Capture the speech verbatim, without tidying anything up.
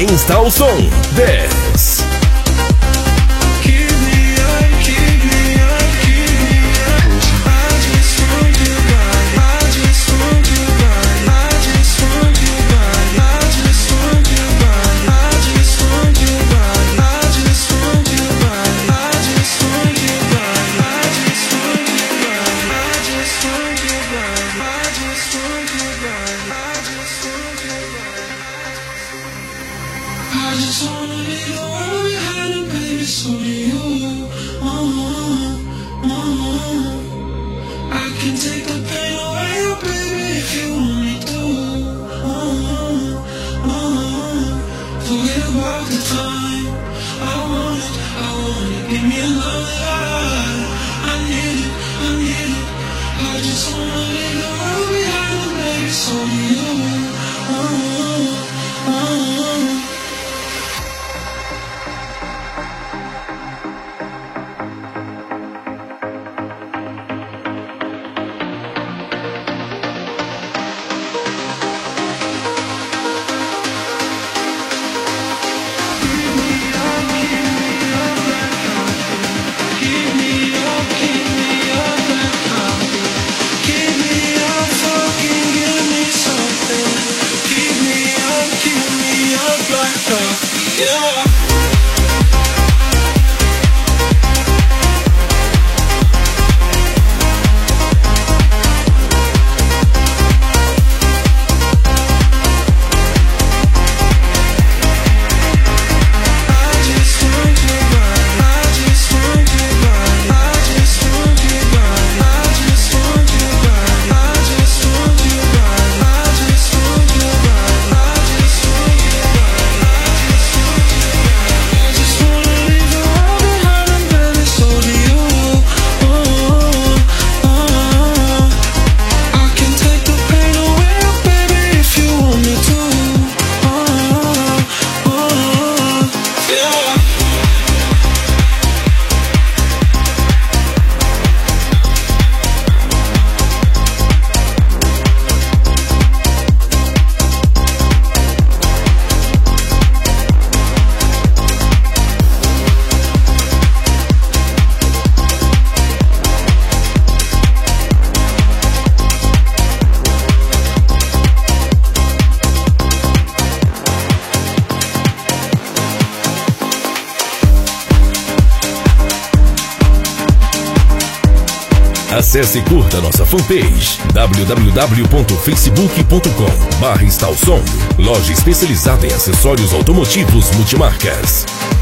Insta o som dez. I just wanna leave the world behind and baby, so do you. uh-huh, uh-huh. I can take the pain away, oh baby, if you want me to. uh-huh, uh-huh. Forget about the time. I want it, I want it. Give me a love that I, I need it, I need it. I just wanna leave the world behind and baby, so do you. uh-huh, uh-huh. Yeah. Acesse e curta nossa fanpage w w w ponto facebook ponto com barra Insta o som, loja especializada em acessórios automotivos multimarcas.